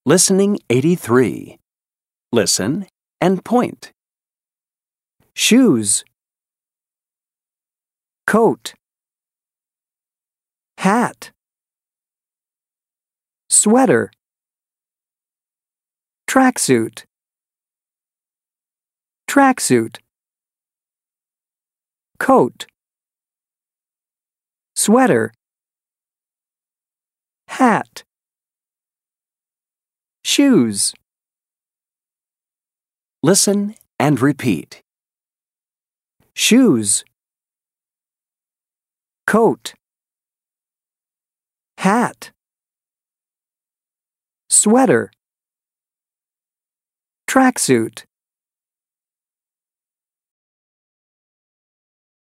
Listening 83. Listen and point. Shoes. Coat. Hat. Sweater. Tracksuit. Tracksuit. Coat. Sweater. Hat. Shoes. Listen and repeat. Shoes. Coat. Hat. Sweater. Tracksuit.